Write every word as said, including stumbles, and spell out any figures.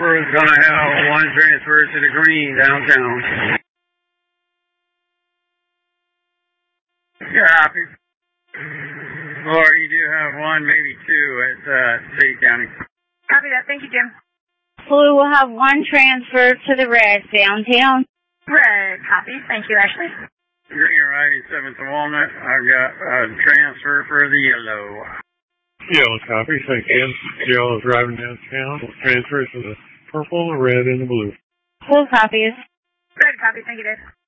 Rover is going to have one transfer to the green downtown. Yeah, copy. Or you do have one, maybe two at uh, State County. Copy that. Thank you, Jim. Blue will have one transfer to the red downtown. Red, copy. Thank you, Ashley. Green arriving seventh and Walnut. I've got a transfer for the yellow. Yellow copy. Thank you. Yellow is driving downtown. Transfer to the purple, the red, and the blue. Blue copies. Red copy. Thank you, Dave.